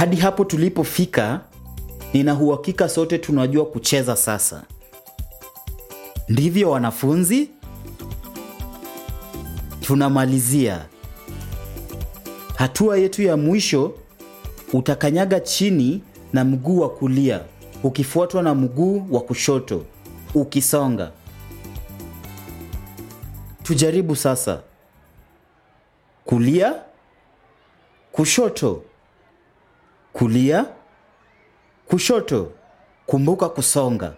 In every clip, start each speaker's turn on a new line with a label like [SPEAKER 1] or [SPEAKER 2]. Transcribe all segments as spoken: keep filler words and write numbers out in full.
[SPEAKER 1] Hadi hapo tulipofika, nina uhakika sote tunajua kucheza sasa. Ndivyo wanafunzi? Tunamalizia. Hatua yetu ya mwisho, utakanyaga chini na mguu wa kulia, ukifuatwa na mguu wa kushoto, ukisonga. Tujaribu sasa. Kulia, kushoto, kulia, kushoto. Kumbuka kusonga.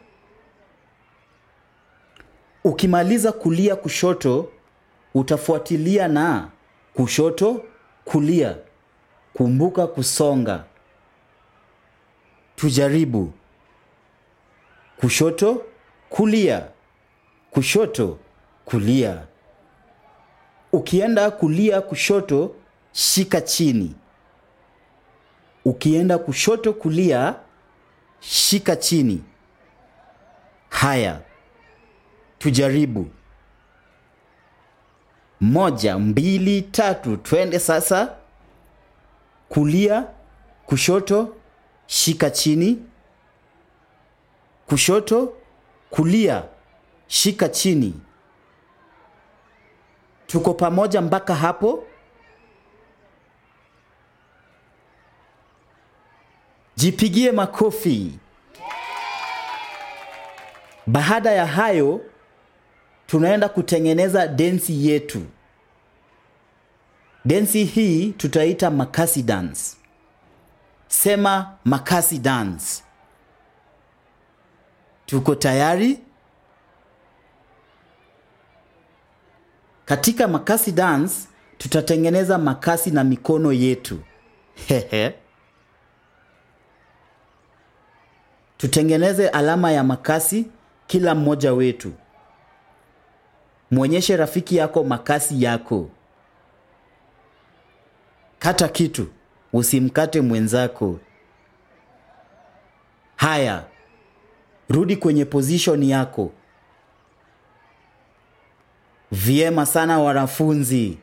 [SPEAKER 1] Ukimaliza kulia kushoto, utafuatilia na kushoto, kulia. Kumbuka kusonga. Tujaribu. Kushoto, kulia, kushoto, kulia. Ukienda kulia kushoto, shika chini. Ukienda kushoto kulia, shika chini. Haya. Tujaribu. Moja, mbili, tatu. Twende sasa. Kulia, kushoto, shika chini. Kushoto, kulia, shika chini. Tuko pamoja mpaka hapo? Jipigie makofi. Baada ya hayo, tunaenda kutengeneza densi yetu. Densi hii tutaita makasi dance. Sema makasi dance. Tuko tayari? Katika makasi dance, tutatengeneza makasi na mikono yetu. Hehe. Tutengeneze alama ya makasi kila mmoja wetu. Muonyeshe rafiki yako makasi yako. Kata kitu, usimkate mwenzako. Haya, rudi kwenye position yako. Vyema sana wanafunzi.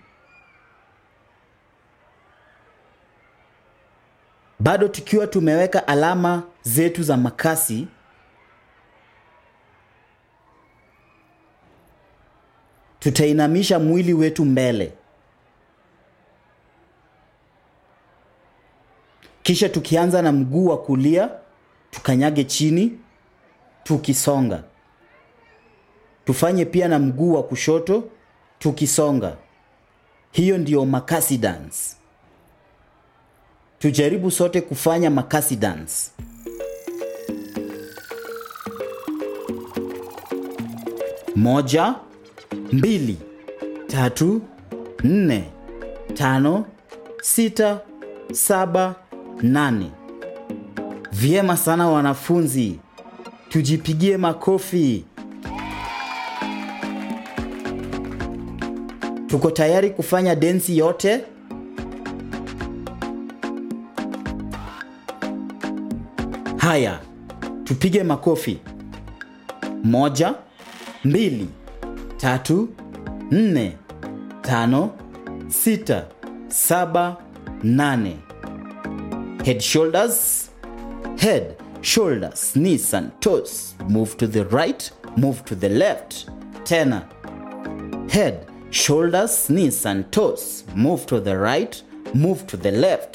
[SPEAKER 1] Bado tukiwa tumeweka alama zetu za makasi, tutainamisha mwili wetu mbele. Kisha tukianza na mguu wa kulia, tukanyage chini, tukisonga. Tufanye pia na mguu wa kushoto, tukisonga. Hiyo ndiyo makasi dance. Tujaribu sote kufanya makasi dance. Moja, mbili, tatu, nne, tano, sita, saba, nane. Vyema sana wanafunzi. Tujipigie makofi. Tuko tayari kufanya densi yote? Haya, tupige makofi. Moja, mbili, tatu, nne, tano, sita, saba, nane. Head, shoulders. Head, shoulders, knees and toes. Move to the right, move to the left. Tena. Head, shoulders, knees and toes. Move to the right, move to the left.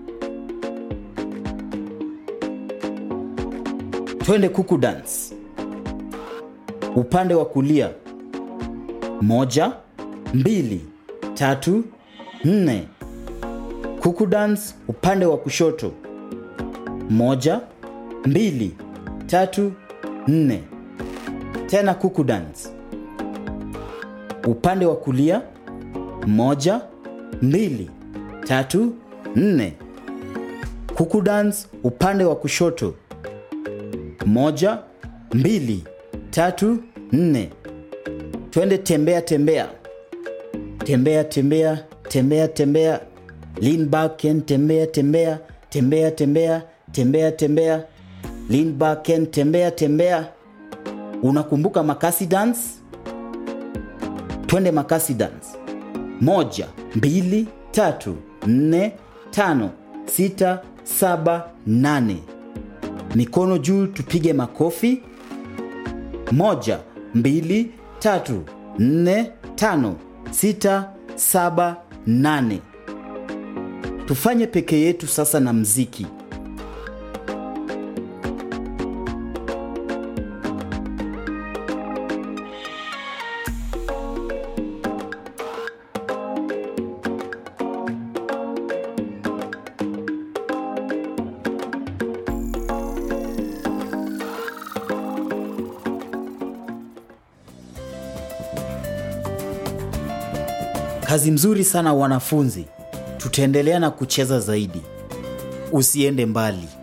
[SPEAKER 1] Twende kuku dance. Upande wa kulia. Moja, mbili, tatu, nne. Kuku dance upande wa kushoto. Moja, mbili, tatu, nne. Tena kuku dance. Upande wa kulia. Moja, mbili, tatu, nne. Kuku dance upande wa kushoto. Moja, mbili, tatu, nne. Twende tembea tembea. Tembea tembea, tembea tembea. Lean back and tembea tembea, tembea tembea, tembea tembea. Lean back and tembea tembea. Unakumbuka makasi dance? Twende makasi dance. Moja, mbili, tatu, nne, tano, sita, saba, nane. Mikono juu, tupige makofi. Moja, mbili, tatu, nne, tano, sita, saba, nane. Tufanye peke yetu sasa na mziki. Kazi mzuri sana wanafunzi. Tutaendelea na kucheza zaidi. Usiende mbali.